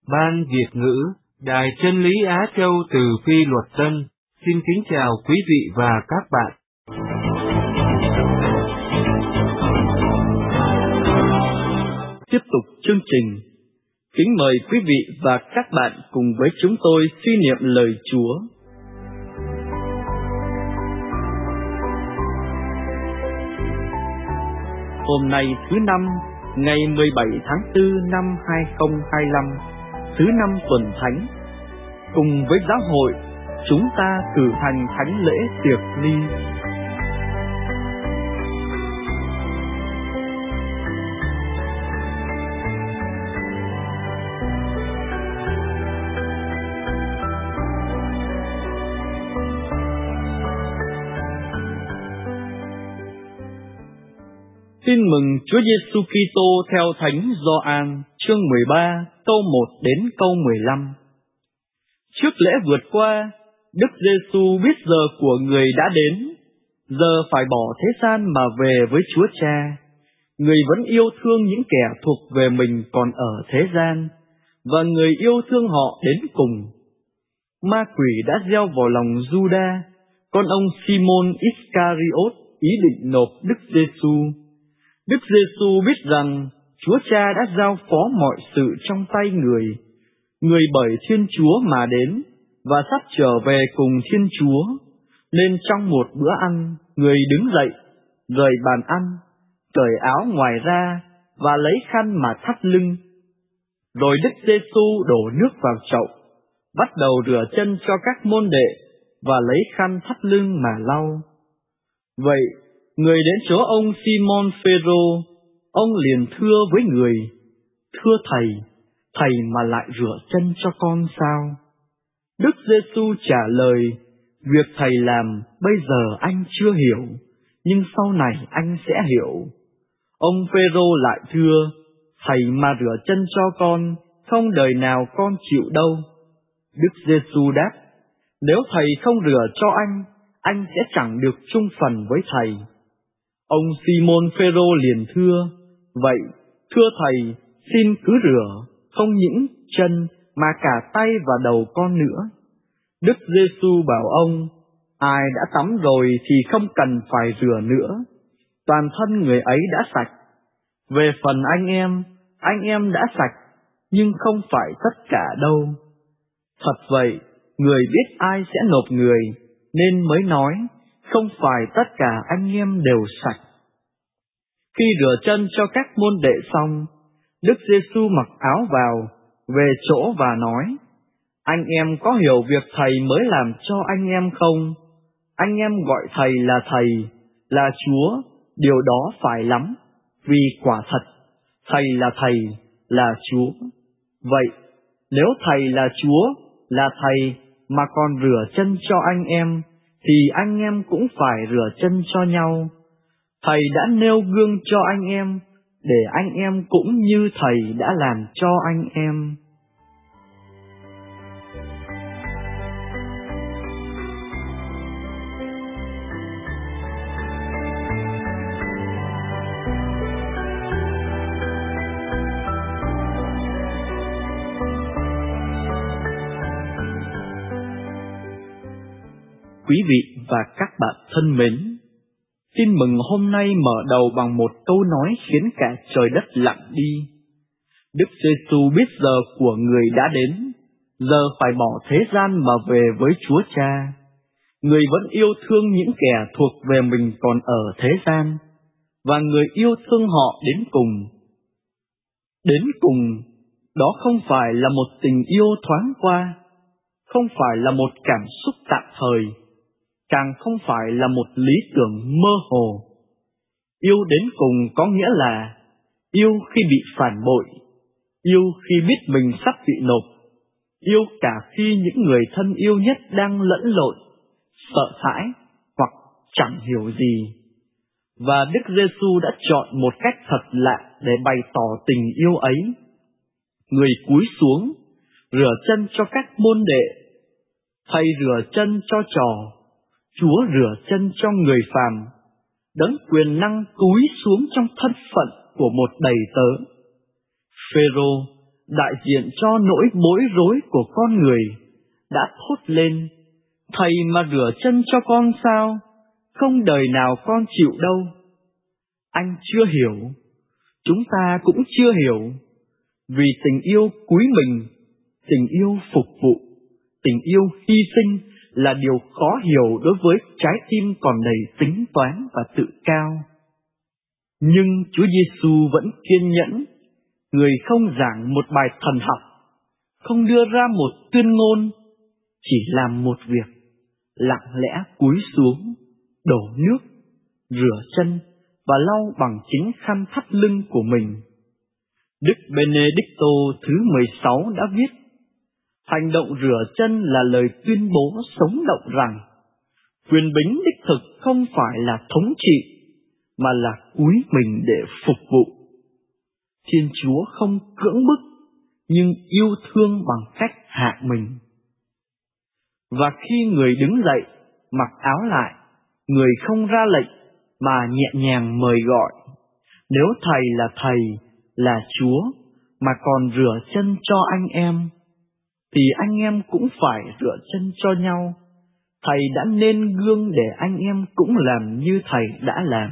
Ban Việt ngữ, Đài Chân lý Á Châu từ Phi Luật Tân, xin kính chào quý vị và các bạn. Tiếp tục chương trình, kính mời quý vị và các bạn cùng với chúng tôi suy niệm lời Chúa. Hôm nay thứ Năm, ngày 17 tháng 4 năm 2025, thứ Năm tuần Thánh, cùng với giáo hội, chúng ta cử hành thánh lễ tiệc ly. Tin mừng Chúa Giêsu Kitô theo Thánh Gioan, chương 13, câu 1 đến câu 15. Trước lễ vượt qua, Đức Giêsu biết giờ của người đã đến, giờ phải bỏ thế gian mà về với Chúa Cha. Người vẫn yêu thương những kẻ thuộc về mình còn ở thế gian, và người yêu thương họ đến cùng. Ma quỷ đã gieo vào lòng Giuđa, con ông Simon Iscariot, ý định nộp Đức Giêsu. Đức Giêsu biết rằng Chúa Cha đã giao phó mọi sự trong tay người bởi Thiên Chúa mà đến và sắp trở về cùng Thiên Chúa, nên trong một bữa ăn, người đứng dậy, rời bàn ăn, cởi áo ngoài ra và lấy khăn mà thắt lưng. Rồi Đức Giêsu đổ nước vào chậu, bắt đầu rửa chân cho các môn đệ và lấy khăn thắt lưng mà lau. Vậy, người đến chỗ ông Simon Phêrô, ông liền thưa với người: "Thưa thầy, thầy mà lại rửa chân cho con sao?" Đức Giêsu trả lời: "Việc thầy làm bây giờ anh chưa hiểu, nhưng sau này anh sẽ hiểu." Ông Phêrô lại thưa: "Thầy mà rửa chân cho con, không đời nào con chịu đâu." Đức Giêsu đáp: "Nếu thầy không rửa cho anh sẽ chẳng được chung phần với thầy." Ông Simon Phêrô liền thưa: "Vậy, thưa thầy, xin cứ rửa, không những chân mà cả tay và đầu con nữa." Đức Giêsu bảo ông: "Ai đã tắm rồi thì không cần phải rửa nữa, toàn thân người ấy đã sạch. Về phần anh em đã sạch, nhưng không phải tất cả đâu." Thật vậy, người biết ai sẽ nộp người, nên mới nói, không phải tất cả anh em đều sạch. Khi rửa chân cho các môn đệ xong, Đức Giêsu mặc áo vào, về chỗ và nói: "Anh em có hiểu việc thầy mới làm cho anh em không? Anh em gọi thầy, là Chúa, điều đó phải lắm, vì quả thật, thầy là Chúa. Vậy, nếu thầy là Chúa, là thầy mà còn rửa chân cho anh em, thì anh em cũng phải rửa chân cho nhau. Thầy đã nêu gương cho anh em, để anh em cũng như thầy đã làm cho anh em." Quý vị và các bạn thân mến, tin mừng hôm nay mở đầu bằng một câu nói khiến cả trời đất lặng đi. Đức Giêsu biết giờ của người đã đến, giờ phải bỏ thế gian mà về với Chúa Cha. Người vẫn yêu thương những kẻ thuộc về mình còn ở thế gian, và người yêu thương họ đến cùng. Đến cùng, đó không phải là một tình yêu thoáng qua, không phải là một cảm xúc tạm thời, càng không phải là một lý tưởng mơ hồ. Yêu đến cùng có nghĩa là yêu khi bị phản bội, yêu khi biết mình sắp bị nộp, yêu cả khi những người thân yêu nhất đang lẫn lộn, sợ hãi hoặc chẳng hiểu gì. Và Đức Giêsu đã chọn một cách thật lạ để bày tỏ tình yêu ấy. Người cúi xuống, rửa chân cho các môn đệ. Thầy rửa chân cho trò, Chúa rửa chân cho người phàm. Đấng quyền năng cúi xuống trong thân phận của một đầy tớ. Phêrô, đại diện cho nỗi bối rối của con người, đã thốt lên: Thầy mà rửa chân cho con sao? Không đời nào con chịu đâu. Anh chưa hiểu, chúng ta cũng chưa hiểu, vì tình yêu cúi mình, tình yêu phục vụ, tình yêu hy sinh là điều khó hiểu đối với trái tim còn đầy tính toán và tự cao. Nhưng Chúa Giêsu vẫn kiên nhẫn, người không giảng một bài thần học, không đưa ra một tuyên ngôn, chỉ làm một việc, lặng lẽ cúi xuống, đổ nước, rửa chân và lau bằng chính khăn thắt lưng của mình. Đức Benedicto thứ 16 đã viết: hành động rửa chân là lời tuyên bố sống động rằng quyền bính đích thực không phải là thống trị, mà là cúi mình để phục vụ. Thiên Chúa không cưỡng bức, nhưng yêu thương bằng cách hạ mình. Và khi người đứng dậy, mặc áo lại, người không ra lệnh, mà nhẹ nhàng mời gọi. Nếu Thầy là Thầy, là Chúa, mà còn rửa chân cho anh em, thì anh em cũng phải rửa chân cho nhau. Thầy đã nên gương để anh em cũng làm như Thầy đã làm.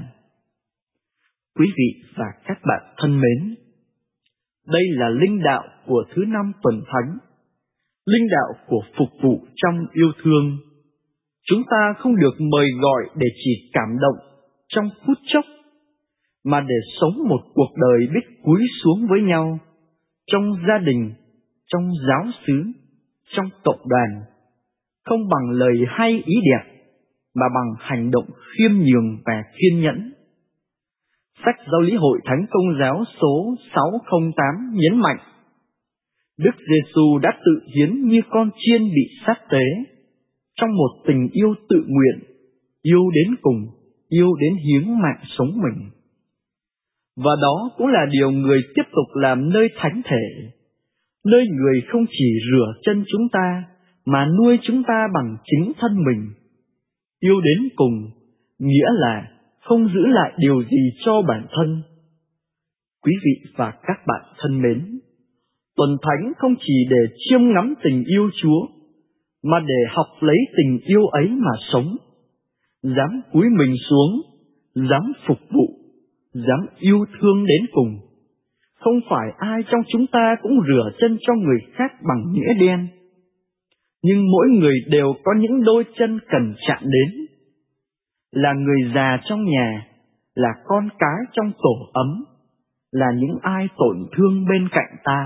Quý vị và các bạn thân mến, đây là linh đạo của thứ 5 tuần thánh, linh đạo của phục vụ trong yêu thương. Chúng ta không được mời gọi để chỉ cảm động trong phút chốc, mà để sống một cuộc đời biết cúi xuống với nhau, trong gia đình, trong giáo xứ, trong cộng đoàn, không bằng lời hay ý đẹp, mà bằng hành động khiêm nhường và kiên nhẫn. Sách Giáo lý Hội Thánh Công giáo số 608 nhấn mạnh: Đức Giêsu đã tự hiến như con chiên bị sát tế, trong một tình yêu tự nguyện, yêu đến cùng, yêu đến hiến mạng sống mình. Và đó cũng là điều người tiếp tục làm nơi thánh thể, nơi người không chỉ rửa chân chúng ta, mà nuôi chúng ta bằng chính thân mình. Yêu đến cùng, nghĩa là không giữ lại điều gì cho bản thân. Quý vị và các bạn thân mến, tuần thánh không chỉ để chiêm ngắm tình yêu Chúa, mà để học lấy tình yêu ấy mà sống, dám cúi mình xuống, dám phục vụ, dám yêu thương đến cùng. Không phải ai trong chúng ta cũng rửa chân cho người khác bằng nghĩa đen, nhưng mỗi người đều có những đôi chân cần chạm đến. Là người già trong nhà, là con cái trong tổ ấm, là những ai tổn thương bên cạnh ta.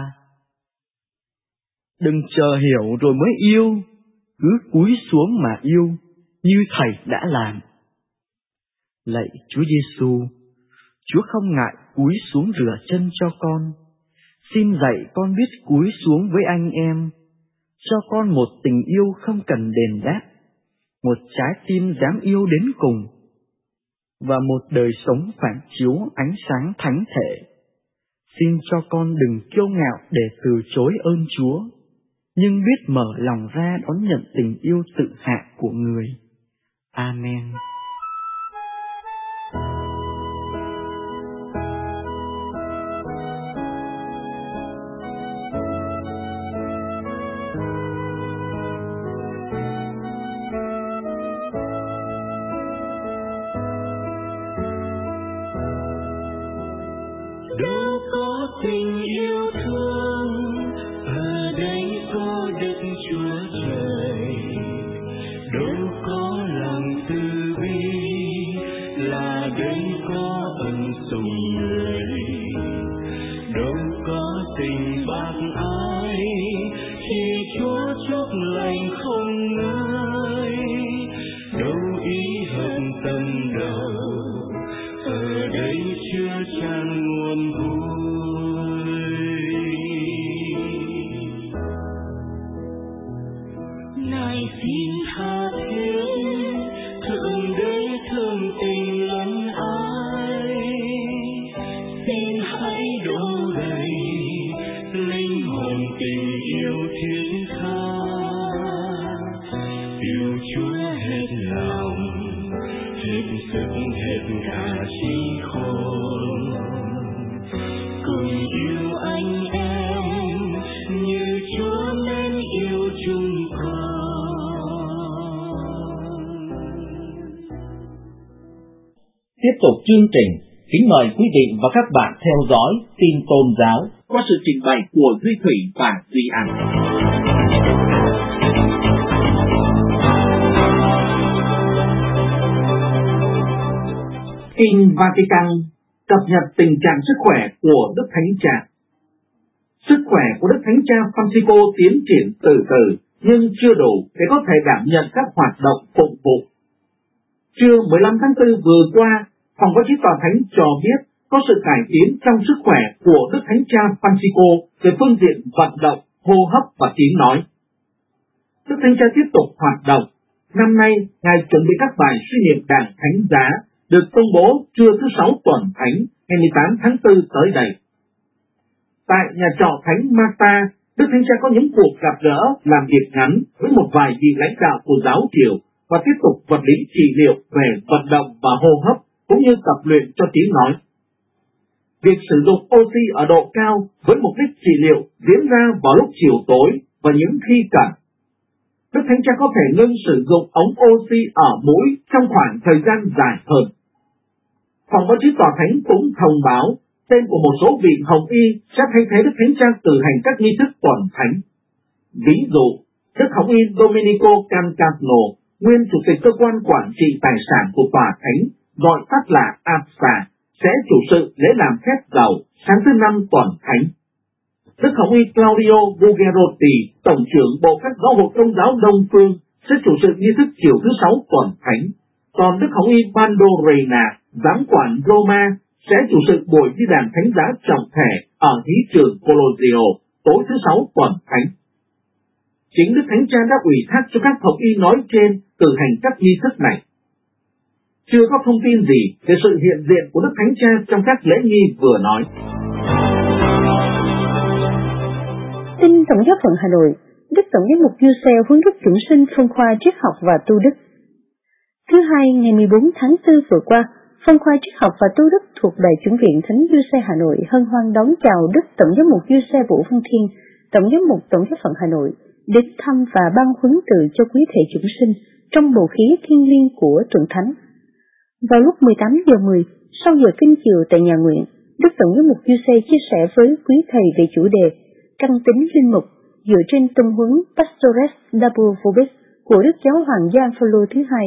Đừng chờ hiểu rồi mới yêu, cứ cúi xuống mà yêu, như Thầy đã làm. Lạy Chúa Giêsu, Chúa không ngại cúi xuống rửa chân cho con. Xin dạy con biết cúi xuống với anh em, cho con một tình yêu không cần đền đáp, một trái tim dám yêu đến cùng, và một đời sống phản chiếu ánh sáng thánh thể. Xin cho con đừng kiêu ngạo để từ chối ơn Chúa, nhưng biết mở lòng ra đón nhận tình yêu tự hạ của người. Amen. Đâu có tình yêu thương, ở đây có Đức Chúa Trời. Đâu có lòng từ bi, là đây có ân sủng người. Đâu có tình bác ái, chỉ Chúa chúc lành không nguôi. Đâu ý hận tâm đầu, ở đây chưa chan nguồn vui. Ngài xin tha thiết, thượng đế thương tình lắm ai. Xin hãy đổ đầy linh hồn tình yêu thiết tha. Yêu Chúa hết lòng, hết sức hết cả trí khôn, cùng yêu anh em tiếp tục chương trình, kính mời quý vị và các bạn theo dõi tin tôn giáo qua sự trình bày của Duy Thủy và Duy An. Kinh Vatican cập nhật tình trạng sức khỏe của Đức Thánh Cha. Sức khỏe của Đức Thánh Cha Francisco tiến triển từ từ nhưng chưa đủ để có thể đảm nhận các hoạt động phụng vụ. Trưa 15 tháng 4 vừa qua, Phòng báo chí Tòa Thánh cho biết có sự cải tiến trong sức khỏe của Đức Thánh Cha Francisco về phương diện vận động, hô hấp và tiếng nói. Đức Thánh Cha tiếp tục hoạt động. Năm nay, Ngài chuẩn bị các bài suy niệm đàn thánh giá được công bố trưa thứ Sáu tuần Thánh ngày 18 tháng 4 tới đây. Tại nhà trọ Thánh Marta, Đức Thánh Cha có những cuộc gặp gỡ làm việc ngắn với một vài vị lãnh đạo của giáo triều và tiếp tục vật lý trị liệu về vận động và hô hấp cũng như tập luyện cho tiếng nói. Việc sử dụng oxy ở độ cao với mục đích trị liệu diễn ra vào lúc chiều tối và những khi cần. Đức Thánh Cha có thể ngưng sử dụng ống oxy ở mũi trong khoảng thời gian dài hơn. Phòng báo chí Tòa Thánh cũng thông báo tên của một số vị hồng y sẽ thay thế Đức Thánh Cha cử hành các nghi thức tuần thánh. Ví dụ, Đức Hồng y Domenico Cancano, nguyên chủ tịch cơ quan quản trị tài sản của Tòa Thánh, gọi tắt là APSA, sẽ chủ sự lễ làm phép dầu sáng thứ Năm tuần Thánh. Đức Hồng y Claudio Bugerotti, tổng trưởng Bộ các giáo hội Công giáo Đông Phương, sẽ chủ sự nghi thức chiều thứ Sáu tuần Thánh. Còn Đức Hồng y Pando Reina, giám quản Roma, sẽ chủ sự buổi đi đàn thánh giá trọng thể ở hí trường Colosio tối thứ Sáu tuần Thánh. Chính Đức Thánh Cha đã ủy thác cho các hồng y nói trên cử hành các nghi thức này. Chưa có thông tin gì về sự hiện diện của Đức Thánh Cha trong các lễ nghi vừa nói. Tin Tổng giáo phận Hà Nội, Đức Tổng giám mục Giuse huấn đúc chuẩn sinh phân khoa triết học và tu đức. Thứ Hai, ngày 14 tháng 4 vừa qua, phân khoa triết học và tu đức thuộc Đại chủng viện Thánh Giuse Hà Nội hân hoan đón chào Đức Tổng giám mục Giuse Vũ Văn Thiên, Tổng giám mục Tổng giáo phận Hà Nội, đến thăm và ban huấn từ cho quý thầy chúng sinh trong bầu khí thiêng liêng của tuần thánh. Vào lúc 18 giờ 10, sau giờ kinh chiều tại nhà nguyện, Đức Tổng giám mục Giuse chia sẻ với quý thầy về chủ đề căn tính linh mục dựa trên tông huấn Pastores Double Vobis của Đức Giáo hoàng Gioan Phaolô thứ hai.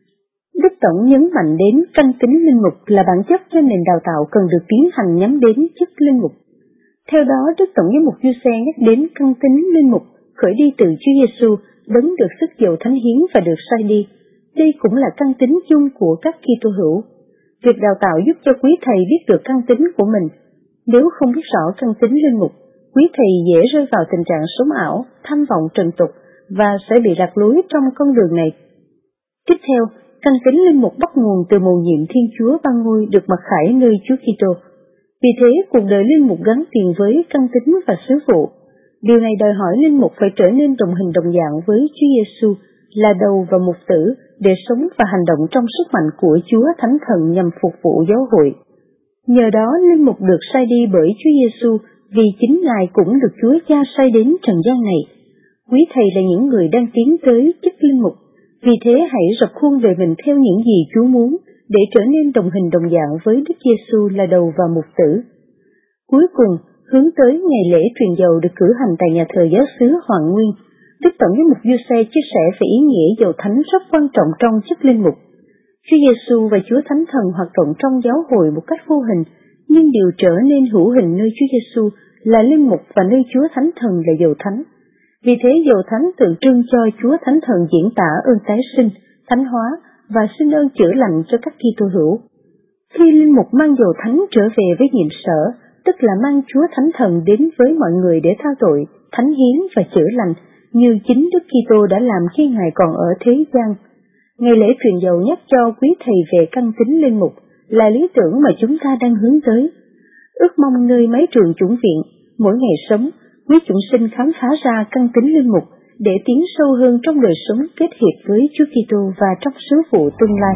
Đức Tổng nhấn mạnh đến căn tính linh mục là bản chất cho nền đào tạo cần được tiến hành nhắm đến chức linh mục. Theo đó, Đức Tổng giám mục Giuse nhắc đến căn tính linh mục khởi đi từ Chúa Giêsu, đấng được sức dầu thánh hiến và được sai đi. Đây cũng là căn tính chung của các Kitô hữu. Việc đào tạo giúp cho quý thầy biết được căn tính của mình. Nếu không biết rõ căn tính linh mục, quý thầy dễ rơi vào tình trạng sống ảo, tham vọng trần tục và sẽ bị lạc lối trong con đường này. Tiếp theo, căn tính linh mục bắt nguồn từ mầu nhiệm Thiên Chúa Ban Ngôi được mặc khải nơi Chúa Kitô. Vì thế, cuộc đời linh mục gắn liền với căn tính và sứ vụ. Điều này đòi hỏi linh mục phải trở nên đồng hình đồng dạng với Chúa Giêsu, là đầu và mục tử, để sống và hành động trong sức mạnh của Chúa Thánh Thần nhằm phục vụ giáo hội. Nhờ đó, linh mục được sai đi bởi Chúa Giêsu, vì chính Ngài cũng được Chúa Cha sai đến trần gian này. Quý thầy là những người đang tiến tới chức linh mục, vì thế hãy rập khuôn về mình theo những gì Chúa muốn, để trở nên đồng hình đồng dạng với Đức Giêsu là đầu và mục tử. Cuối cùng, hướng tới ngày lễ truyền dầu được cử hành tại nhà thờ giáo xứ Hoàng Nguyên, Đức Tổng giám mục Giuse chia sẻ về ý nghĩa dầu thánh rất quan trọng trong chức linh mục. Chúa Giêsu và Chúa Thánh Thần hoạt động trong giáo hội một cách vô hình, nhưng điều trở nên hữu hình nơi Chúa Giêsu là linh mục và nơi Chúa Thánh Thần là dầu thánh. Vì thế dầu thánh tượng trưng cho Chúa Thánh Thần diễn tả ơn tái sinh, thánh hóa và xin ơn chữa lành cho các Kitô hữu. Khi linh mục mang dầu thánh trở về với nhiệm sở, tức là mang Chúa Thánh Thần đến với mọi người để tha tội, thánh hiến và chữa lành, như chính Đức Kitô đã làm khi Ngài còn ở thế gian. Ngày lễ truyền dầu nhắc cho quý thầy về căn tính linh mục là lý tưởng mà chúng ta đang hướng tới. Ước mong nơi mái trường chủng viện, mỗi ngày sống, quý chúng sinh khám phá ra căn tính linh mục để tiến sâu hơn trong đời sống kết hiệp với Chúa Kitô và trong sứ vụ tương lai.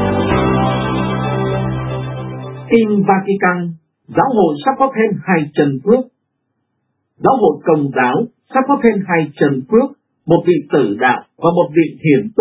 Tin Vatican, giáo hội sắp có thêm 2 trần phước. Giáo hội Công giáo sắp có thêm 2 trần phước, một vị tử đạo và một vị hiển tu,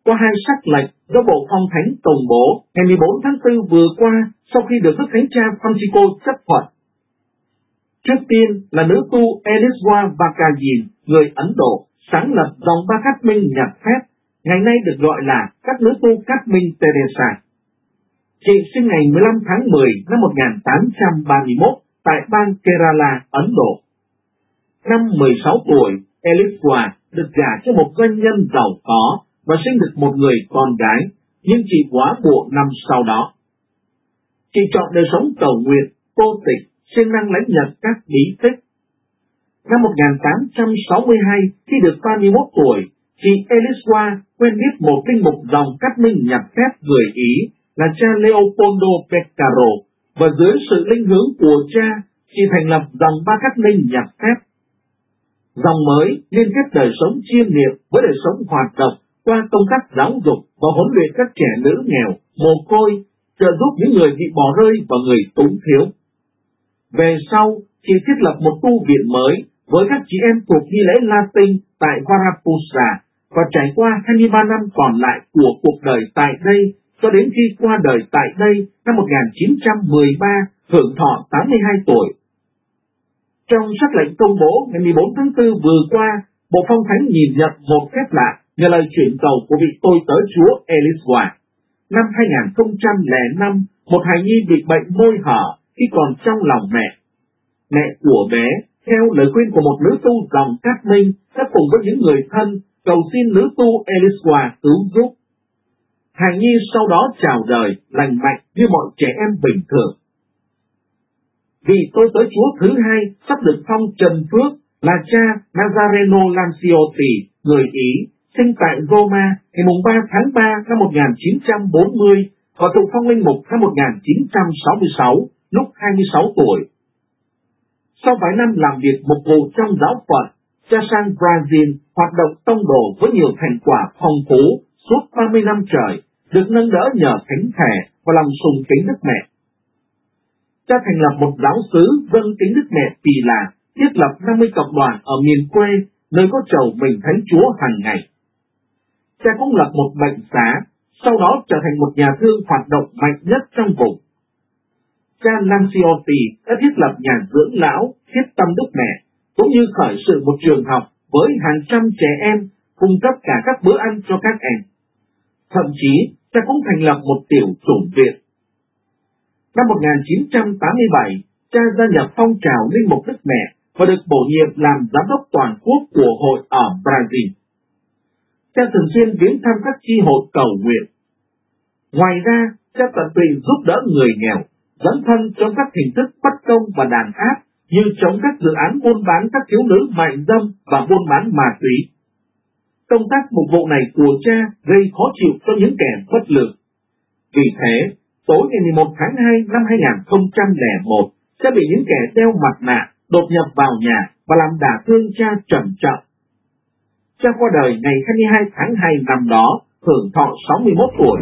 qua hai sắc lệnh do Bộ Phong Thánh công bố ngày 14 tháng 4 vừa qua sau khi được Đức Thánh Cha Francisco chấp thuận. Trước tiên là nữ tu Eliswa Bakajin, người Ấn Độ, sáng lập dòng ba Cát Minh nhặt phép, ngày nay được gọi là các nữ tu Cát Minh Teresa. Chị sinh ngày 15 tháng 10 năm 1831 tại bang Kerala, Ấn Độ. Năm 16 tuổi, Eliswa được gả cho một doanh nhân giàu có và sinh được một người con gái, nhưng chị quá bộ năm sau đó. Chị chọn đời sống cầu nguyện, cô tịch, siêng năng lãnh nhận các bí tích. Năm 1862, khi được 31 tuổi, chị Eliswa quen biết một linh mục dòng Cát Minh nhặt phép người Ý là cha Leopoldo Peccaro, và dưới sự linh hướng của cha, chị thành lập dòng ba Cát Minh nhặt phép. Dòng mới liên kết đời sống chiêm niệm với đời sống hoạt động qua công tác giáo dục và huấn luyện các trẻ nữ nghèo, mồ côi, trợ giúp những người bị bỏ rơi và người túng thiếu. Về sau, chị thiết lập một tu viện mới với các chị em thuộc nghi lễ Latin tại Varapusa và trải qua 23 năm còn lại của cuộc đời tại đây cho đến khi qua đời tại đây năm 1913, hưởng thọ 82 tuổi. Trong sắc lệnh công bố ngày 14 tháng 4 vừa qua, Bộ Phong Thánh nhìn nhận một phép lạ nhờ lời chuyển cầu của vị tôi tớ Chúa Eliswa. Năm 2005, một hài nhi bị bệnh môi hở khi còn trong lòng mẹ. Mẹ của bé, theo lời khuyên của một nữ tu dòng Cát Minh, đã cùng với những người thân cầu xin nữ tu Eliswa cứu giúp. Hài nhi sau đó chào đời lành mạnh như mọi trẻ em bình thường. Vị tôi tớ Chúa thứ hai sắp được phong trần phước là cha Nazareno Lanciotti, người Ý, sinh tại Roma ngày 3 tháng 3 năm 1940 và thụ phong linh mục năm 1966, lúc 26 tuổi. Sau vài năm làm việc mục vụ trong giáo phận, cha sang Brazil hoạt động tông đồ với nhiều thành quả phong phú suốt 30 năm trời, được nâng đỡ nhờ thánh thể và lòng sùng kính Đức Mẹ. Cha thành lập một giáo xứ vâng kính Đức Mẹ Tỳ Là, thiết lập 50 cộng đoàn ở miền quê, nơi có chầu mình Thánh Chúa hàng ngày. Cha cũng lập một bệnh xá, sau đó trở thành một nhà thương hoạt động mạnh nhất trong vùng. Cha Lanciotti đã thiết lập nhà dưỡng lão Thiết Tâm Đức Mẹ, cũng như khởi sự một trường học với hàng trăm trẻ em, cung cấp cả các bữa ăn cho các em. Thậm chí, cha cũng thành lập một tiểu chủng viện. Năm 1987, cha gia nhập phong trào linh mục Đức Mẹ và được bổ nhiệm làm giám đốc toàn quốc của hội ở Brazil. Cha thường xuyên viếng thăm các chi hội cầu nguyện. Ngoài ra, cha tận tụy giúp đỡ người nghèo, dấn thân trong các hình thức bất công và đàn áp như chống các dự án buôn bán các thiếu nữ mại dâm và buôn bán ma túy. Công tác mục vụ này của cha gây khó chịu cho những kẻ bất lực. Vì thế, tối ngày 11 tháng 2 năm 2001, cha bị những kẻ đeo mặt nạ đột nhập vào nhà và làm đả thương cha trầm trọng. Cha qua đời ngày 22 tháng 2 năm đó, hưởng thọ 61 tuổi.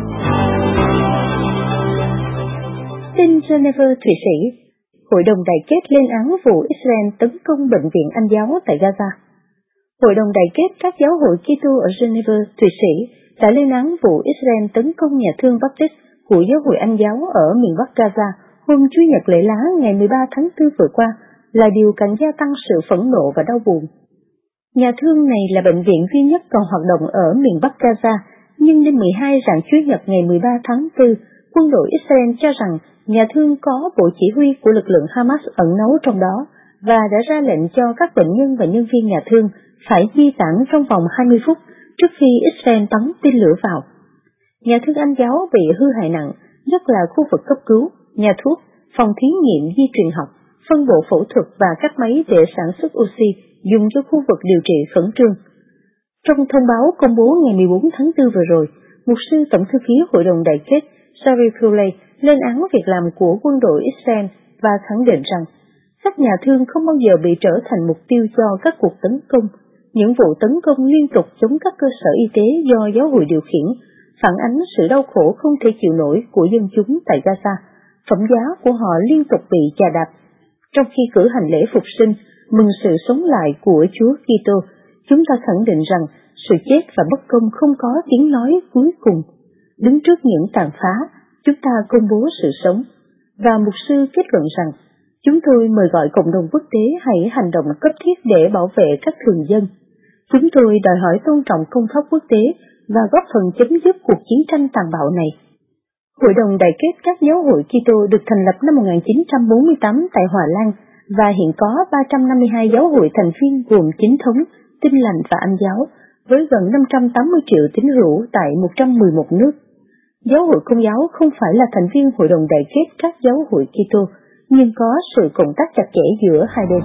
Tin Geneva, Thụy Sĩ, Hội đồng Đại kết lên án vụ Israel tấn công bệnh viện Anh giáo tại Gaza. Hội đồng Đại kết các giáo hội Kitô ở Geneva, Thụy Sĩ đã lên án vụ Israel tấn công nhà thương Baptist của giáo hội Anh giáo ở miền Bắc Gaza hôm Chủ nhật lễ lá ngày 13 tháng 4 vừa qua là điều càng gia tăng sự phẫn nộ và đau buồn. Nhà thương này là bệnh viện duy nhất còn hoạt động ở miền Bắc Gaza, nhưng đêm 12 rạng Chủ nhật ngày 13 tháng 4, quân đội Israel cho rằng nhà thương có bộ chỉ huy của lực lượng Hamas ẩn náu trong đó và đã ra lệnh cho các bệnh nhân và nhân viên nhà thương phải di tản trong vòng 20 phút trước khi Israel bắn tên lửa vào. Nhà thương Anh giáo bị hư hại nặng, nhất là khu vực cấp cứu, nhà thuốc, phòng thí nghiệm di truyền học, phân bộ phẫu thuật và các máy để sản xuất oxy dùng cho khu vực điều trị khẩn trương. Trong thông báo công bố ngày 14 tháng 4 vừa rồi, mục sư tổng thư ký Hội đồng Đại kết Sari Pillay lên án việc làm của quân đội Israel và khẳng định rằng các nhà thương không bao giờ bị trở thành mục tiêu cho các cuộc tấn công. Những vụ tấn công liên tục chống các cơ sở y tế do giáo hội điều khiển phản ánh sự đau khổ không thể chịu nổi của dân chúng tại Gaza. Phẩm giá của họ liên tục bị chà đạp. Trong khi cử hành lễ phục sinh, mừng sự sống lại của Chúa Kitô, chúng ta khẳng định rằng sự chết và bất công không có tiếng nói cuối cùng. Đứng trước những tàn phá, chúng ta công bố sự sống. Và mục sư kết luận rằng, chúng tôi mời gọi cộng đồng quốc tế hãy hành động cấp thiết để bảo vệ các thường dân. Chúng tôi đòi hỏi tôn trọng công pháp quốc tế và góp phần chấm dứt cuộc chiến tranh tàn bạo này. Hội đồng Đại kết các giáo hội Kitô được thành lập năm 1948 tại Hòa Lan và hiện có 352 giáo hội thành viên gồm chính thống, Tin lành và Anh giáo, với gần 580 triệu tín hữu tại 111 nước. Giáo hội Công giáo không phải là thành viên Hội đồng Đại kết các giáo hội Kitô, nhưng có sự cộng tác chặt chẽ giữa hai bên.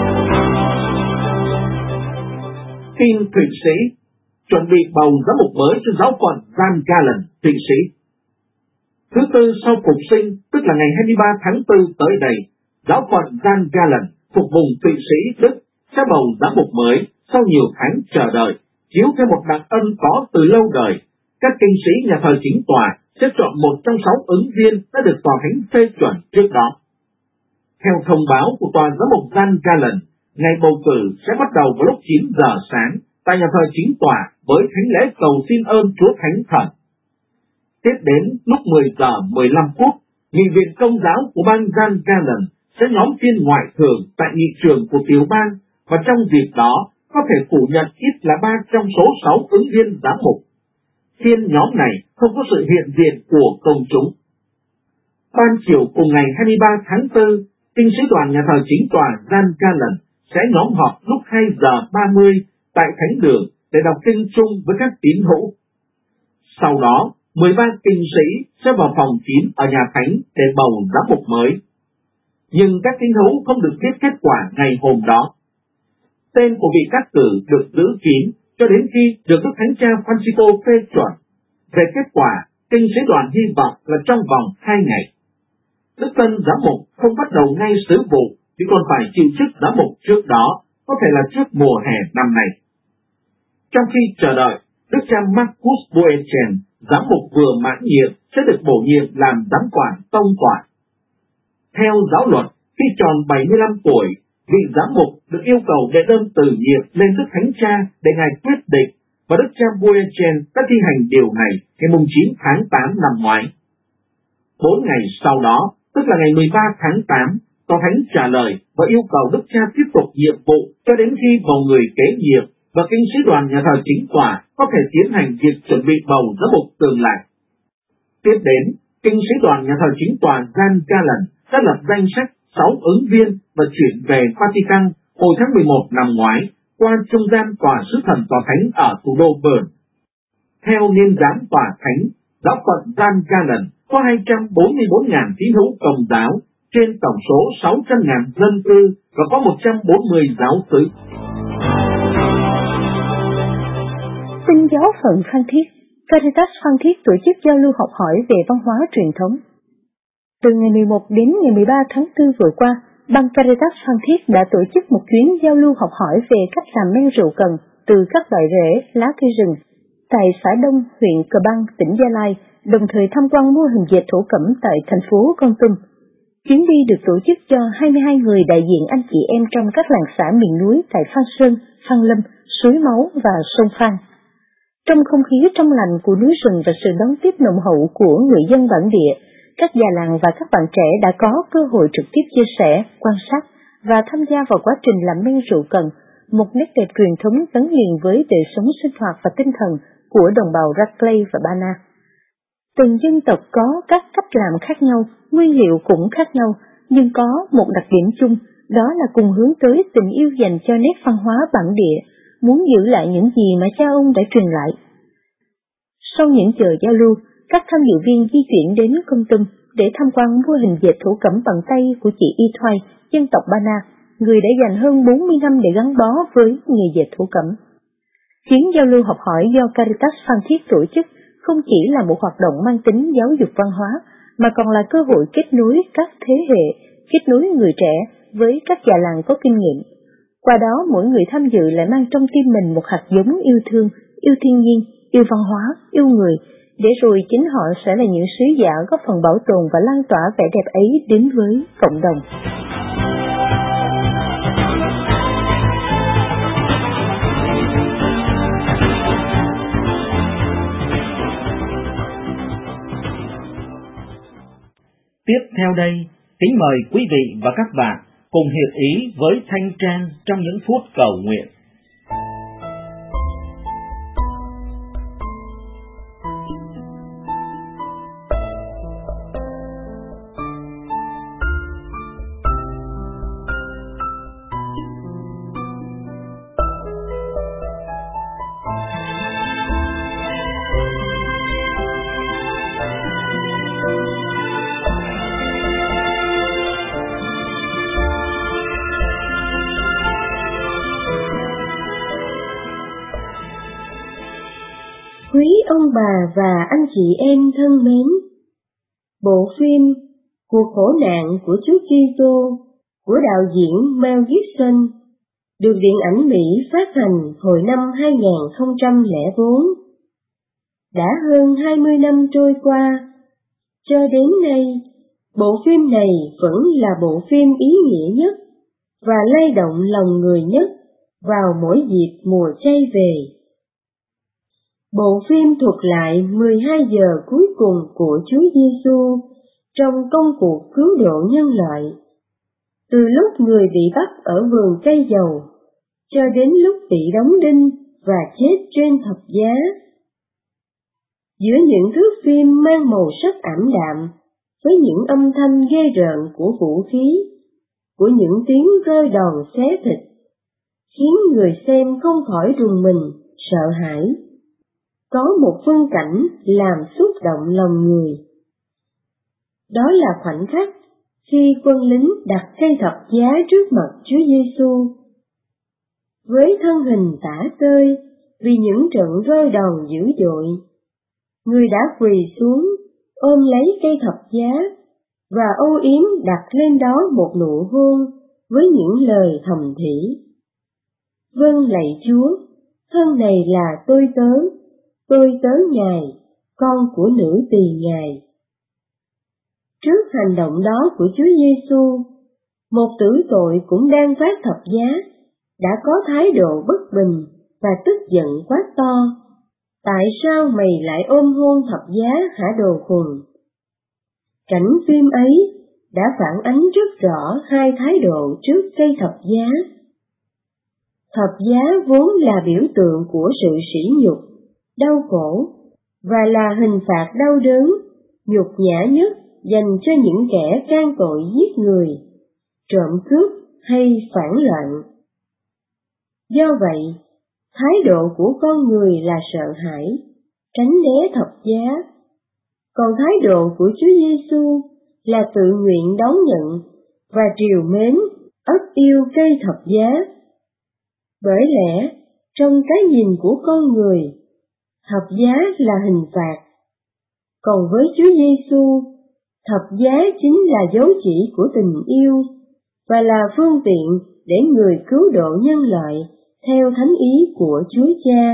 Tin Thụy Sĩ chuẩn bị bầu giám mục mới cho giáo phận St. Gallen, Thụy Sĩ. Thứ Tư sau phục sinh, tức là ngày 23 tháng 4 tới đây, giáo phận St. Gallen thuộc vùng Thụy Sĩ, Đức sẽ bầu giám mục mới sau nhiều tháng chờ đợi, chiếu theo một đặc ân có từ lâu đời. Các kinh sĩ nhà thờ chính tòa sẽ chọn một trong 6 ứng viên đã được tòa thánh phê chuẩn trước đó. Theo thông báo của tòa giám mục St. Gallen, ngày bầu cử sẽ bắt đầu vào lúc 9 giờ sáng tại nhà thờ chính tòa với thánh lễ cầu xin ơn Chúa Thánh Thần. Tiếp đến lúc 10 giờ 15 phút, nghị viện công giáo của bang St. Gallen sẽ nhóm phiên ngoại thường tại nghị trường của tiểu bang, và trong dịp đó có thể phủ nhận ít là 3 trong số 6 ứng viên giám mục. Phiên nhóm này không có sự hiện diện của công chúng. Ban chiều cùng ngày 23 tháng 4, kinh sĩ đoàn nhà thờ chính tòa St. Gallen sẽ nhóm họp lúc 2 giờ 30 tại thánh đường để đọc kinh chung với các tín hữu. Sau đó, 13 kinh sĩ sẽ vào phòng kín ở nhà thánh để bầu giám mục mới. Nhưng các tín hữu không được biết kết quả ngày hôm đó. Tên của vị cát cử được giữ kín cho đến khi được Đức Thánh Cha Francisco phê chuẩn. Về kết quả, kinh sĩ đoàn hy vọng là trong vòng 2 ngày. Đức tân giám mục không bắt đầu ngay sứ vụ vì còn phải chịu chức giám mục trước đó, có thể là trước mùa hè năm nay. Trong khi chờ đợi, Đức cha Marcus Boechen, giám mục vừa mãn nhiệm, sẽ được bổ nhiệm làm giám quản tông tòa. Theo giáo luật, khi tròn 75 tuổi, vị giám mục được yêu cầu đệ đơn từ nhiệm lên Đức Thánh Cha để ngài quyết định, và Đức cha Boechen đã thi hành điều này ngày 9 tháng 8 năm ngoái. 4 ngày sau đó, tức là ngày 13 tháng 8, Tòa Thánh trả lời và yêu cầu Đức cha tiếp tục nhiệm vụ cho đến khi bầu người kế nhiệm và kinh sĩ đoàn nhà thờ chính tòa có thể tiến hành việc chuẩn bị bầu giám mục tương lai. Tiếp đến, kinh sĩ đoàn nhà thờ chính tòa St. Gallen đã lập danh sách 6 ứng viên và chuyển về Vatican hồi tháng 11 năm ngoái qua trung gian tòa sứ thần tòa thánh ở thủ đô Bern. Theo niên giám tòa thánh, giáo phận St. Gallen có 244.000 tín hữu Công giáo trên tổng số 600.000 dân cư và có 140 giáo xứ. Tin giáo phận Phan Thiết, Caritas Phan Thiết tổ chức giao lưu học hỏi về văn hóa truyền thống. Từ ngày 11 đến ngày 13 tháng 4 vừa qua, Ban Caritas Phan Thiết đã tổ chức một chuyến giao lưu học hỏi về cách làm men rượu cần từ các loại rễ, lá cây rừng tại xã Đông, huyện Cờ Bang, tỉnh Gia Lai, đồng thời tham quan mô hình dệt thổ cẩm tại thành phố Kon Tum. Chuyến đi được tổ chức cho 22 người đại diện anh chị em trong các làng xã miền núi tại Phan Sơn, Phan Lâm, Suối Máu và Sông Phan. Trong không khí trong lành của núi rừng và sự đón tiếp nồng hậu của người dân bản địa, các già làng và các bạn trẻ đã có cơ hội trực tiếp chia sẻ, quan sát và tham gia vào quá trình làm men rượu cần, một nét đẹp truyền thống gắn liền với đời sống sinh hoạt và tinh thần của đồng bào Raclay và Bana. Từng dân tộc có các cách làm khác nhau, nguyên liệu cũng khác nhau, nhưng có một đặc điểm chung, đó là cùng hướng tới tình yêu dành cho nét văn hóa bản địa, muốn giữ lại những gì mà cha ông đã truyền lại. Sau những giờ giao lưu, các tham dự viên di chuyển đến Kon Tum để tham quan mô hình dệt thổ cẩm bằng tay của chị Y Thoai, dân tộc Bana, người đã dành hơn 40 năm để gắn bó với nghề dệt thổ cẩm. Chuyến giao lưu học hỏi do Caritas Phan Thiết tổ chức không chỉ là một hoạt động mang tính giáo dục văn hóa, mà còn là cơ hội kết nối các thế hệ, kết nối người trẻ với các già làng có kinh nghiệm. Qua đó, mỗi người tham dự lại mang trong tim mình một hạt giống yêu thương, yêu thiên nhiên, yêu văn hóa, yêu người, để rồi chính họ sẽ là những sứ giả góp phần bảo tồn và lan tỏa vẻ đẹp ấy đến với cộng đồng. Tiếp theo đây, kính mời quý vị và các bạn cùng hiệp ý với Thanh Trang trong những phút cầu nguyện. Quý ông bà và anh chị em thân mến, bộ phim Cuộc khổ nạn của Chúa Kitô của đạo diễn Mel Gibson được điện ảnh Mỹ phát hành hồi năm 2004. Đã hơn 20 năm trôi qua, cho đến nay, bộ phim này vẫn là bộ phim ý nghĩa nhất và lay động lòng người nhất vào mỗi dịp mùa chay về. Bộ phim thuật lại 12 giờ cuối cùng của Chúa Giêsu trong công cuộc cứu độ nhân loại, từ lúc người bị bắt ở vườn cây dầu cho đến lúc bị đóng đinh và chết trên thập giá. Giữa những thước phim mang màu sắc ảm đạm, với những âm thanh ghê rợn của vũ khí, của những tiếng roi đòn xé thịt, khiến người xem không khỏi rùng mình, sợ hãi. Có một phân cảnh làm xúc động lòng người. Đó là khoảnh khắc khi quân lính đặt cây thập giá trước mặt Chúa Giêsu. Với thân hình tả tơi vì những trận roi đòn dữ dội, người đã quỳ xuống ôm lấy cây thập giá và âu yếm đặt lên đó một nụ hôn với những lời thầm thì: Vâng lạy Chúa, thân này là tôi tớ Ngài, con của nữ tỳ Ngài. Trước hành động đó của Chúa Giêsu, một tử tội cũng đang vác thập giá đã có thái độ bất bình và tức giận quát to: Tại sao mày lại ôm hôn thập giá hả đồ khùng? Cảnh phim ấy đã phản ánh rất rõ hai thái độ trước cây thập giá. Thập giá vốn là biểu tượng của sự sỉ nhục, đau khổ, và là hình phạt đau đớn, nhục nhã nhất dành cho những kẻ can tội giết người, trộm cướp hay phản loạn. Do vậy, thái độ của con người là sợ hãi, tránh né thập giá, còn thái độ của Chúa Giêsu là tự nguyện đón nhận và trìu mến, ấp yêu cây thập giá. Bởi lẽ, trong cái nhìn của con người, thập giá là hình phạt, còn với Chúa Giêsu, thập giá chính là dấu chỉ của tình yêu và là phương tiện để người cứu độ nhân loại theo thánh ý của Chúa Cha.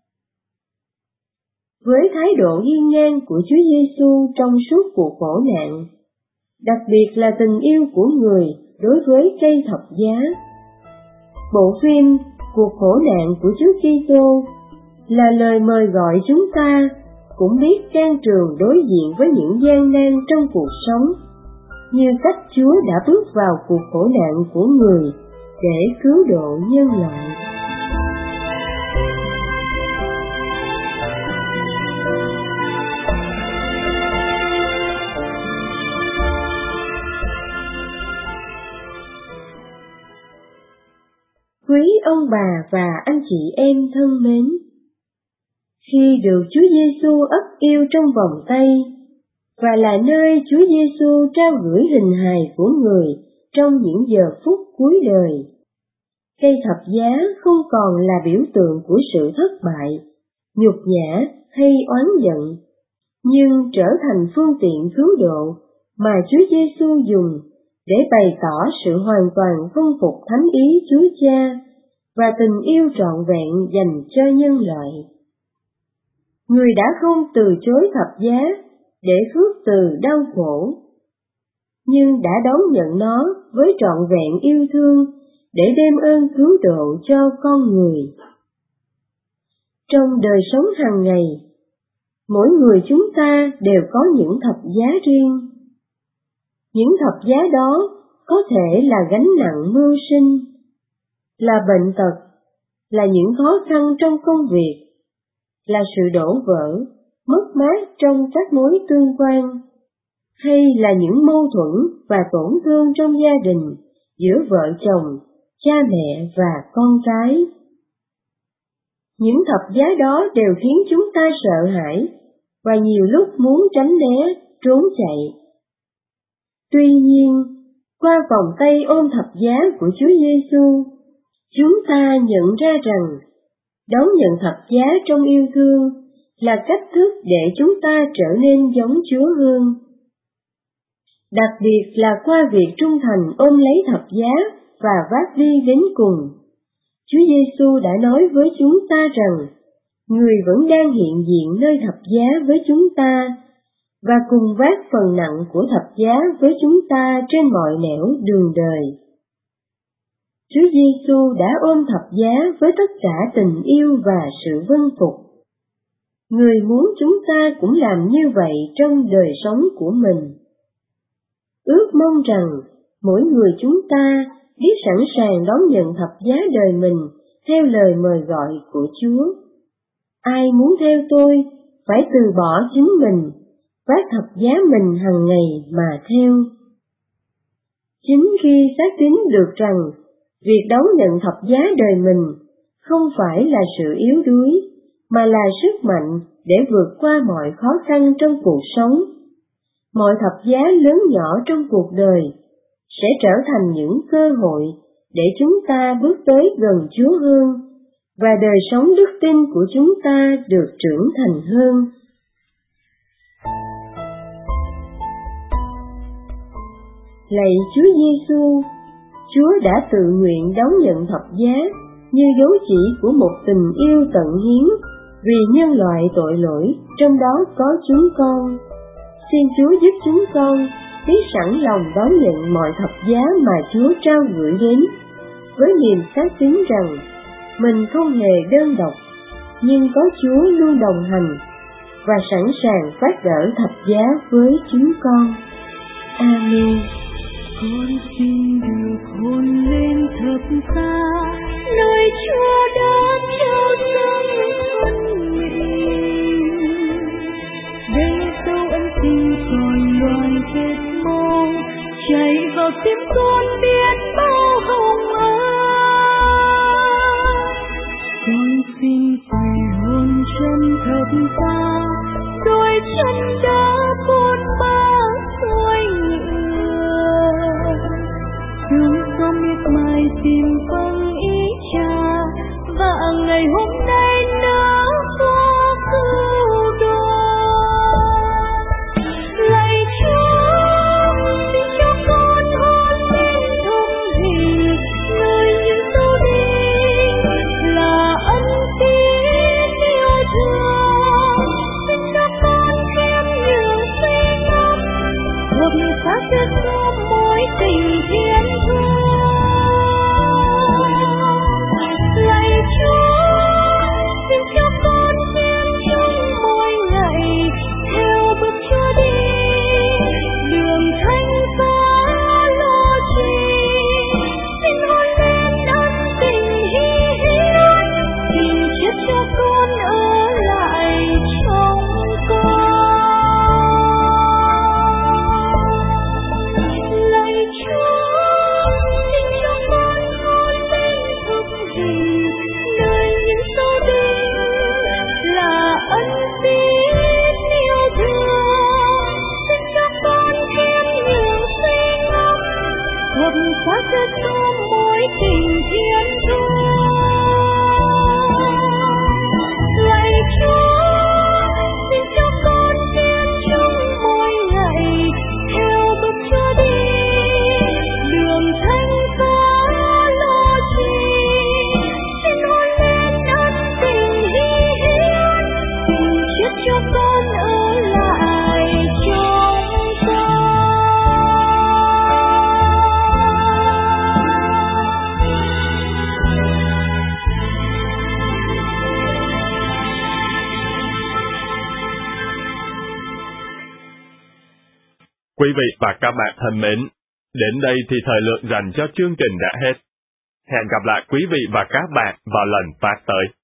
Với thái độ hiên ngang của Chúa Giêsu trong suốt cuộc khổ nạn, đặc biệt là tình yêu của người đối với cây thập giá, bộ phim Cuộc khổ nạn của Chúa Kitô là lời mời gọi chúng ta cũng biết can trường đối diện với những gian nan trong cuộc sống, như cách Chúa đã bước vào cuộc khổ nạn của người để cứu độ nhân loại. Quý ông bà và anh chị em thân mến, khi được Chúa Giêsu ấp yêu trong vòng tay và là nơi Chúa Giêsu trao gửi hình hài của người trong những giờ phút cuối đời, cây thập giá không còn là biểu tượng của sự thất bại, nhục nhã hay oán giận, nhưng trở thành phương tiện cứu độ mà Chúa Giêsu dùng để bày tỏ sự hoàn toàn vâng phục thánh ý Chúa Cha và tình yêu trọn vẹn dành cho nhân loại. Người đã không từ chối thập giá để khước từ đau khổ, nhưng đã đón nhận nó với trọn vẹn yêu thương để đem ơn cứu độ cho con người. Trong đời sống hàng ngày, mỗi người chúng ta đều có những thập giá riêng. Những thập giá đó có thể là gánh nặng mưu sinh, là bệnh tật, là những khó khăn trong công việc, là sự đổ vỡ, mất mát trong các mối tương quan, hay là những mâu thuẫn và tổn thương trong gia đình giữa vợ chồng, cha mẹ và con cái. Những thập giá đó đều khiến chúng ta sợ hãi và nhiều lúc muốn tránh né, trốn chạy. Tuy nhiên, qua vòng tay ôm thập giá của Chúa Giêsu, chúng ta nhận ra rằng đón nhận thập giá trong yêu thương là cách thức để chúng ta trở nên giống Chúa hơn. Đặc biệt là qua việc trung thành ôm lấy thập giá và vác đi đến cùng. Chúa Giêsu đã nói với chúng ta rằng Người vẫn đang hiện diện nơi thập giá với chúng ta và cùng vác phần nặng của thập giá với chúng ta trên mọi nẻo đường đời. Chúa Giêsu đã ôm thập giá với tất cả tình yêu và sự vâng phục. Người muốn chúng ta cũng làm như vậy trong đời sống của mình. Ước mong rằng mỗi người chúng ta biết sẵn sàng đón nhận thập giá đời mình theo lời mời gọi của Chúa. Ai muốn theo tôi phải từ bỏ chính mình, vác thập giá mình hàng ngày mà theo. Chính khi xác tín được rằng việc đón nhận thập giá đời mình không phải là sự yếu đuối, mà là sức mạnh để vượt qua mọi khó khăn trong cuộc sống, mọi thập giá lớn nhỏ trong cuộc đời sẽ trở thành những cơ hội để chúng ta bước tới gần Chúa hơn và đời sống đức tin của chúng ta được trưởng thành hơn. Lạy Chúa Giêsu, Chúa đã tự nguyện đón nhận thập giá như dấu chỉ của một tình yêu tận hiến vì nhân loại tội lỗi, trong đó có chúng con. Xin Chúa giúp chúng con biết sẵn lòng đón nhận mọi thập giá mà Chúa trao gửi đến, với niềm xác tín rằng mình không hề đơn độc, nhưng có Chúa luôn đồng hành và sẵn sàng vác đỡ thập giá với chúng con. Amen. Con xin được hôn lên thật xa, nơi Chúa đã trao dâng thân mình, để dấu ân tình còn đoàn kết mong chảy vào tim con biết bao hồng ân. Con xin quỳ hôn chân thật xa, đôi chân đã buồn bã xuôi ngựa, thương con miệt mài tìm vâng ý Cha, và ngày hôm nay đã có cứu độ. Lạy Chúa, xin cho con hôn lên thông thỉ nơi những dấu đi là ân tín yêu thương. Xin cho con thêm nhiều suy ngẫm, hợp xác kết cho mối tình thiên thương. Lạy Chúa, xin cho con xem trong mỗi ngày theo bước Chúa đi, đường thánh giá lo trì. Xin hôn lên ân tình hy hiến, xin chết cho con ở lại trong con. Lạy Chúa, xin cho con hôn lên thực gì nơi những dấu đinh là ân tín yêu thương. Xin cho con thêm nhiều suy ngẫm, hợp xác kết cho mối tình thiên thương. Lạy Chúa, xin cho con xem trong mỗi ngày theo bước Chúa đi, đường thánh giá lo trì. Xin hôn lên ân tình hy hiến, xin chết cho con ở lại trong con. Quý vị và các bạn thân mến, đến đây thì thời lượng dành cho chương trình đã hết. Hẹn gặp lại quý vị và các bạn vào lần phát tới.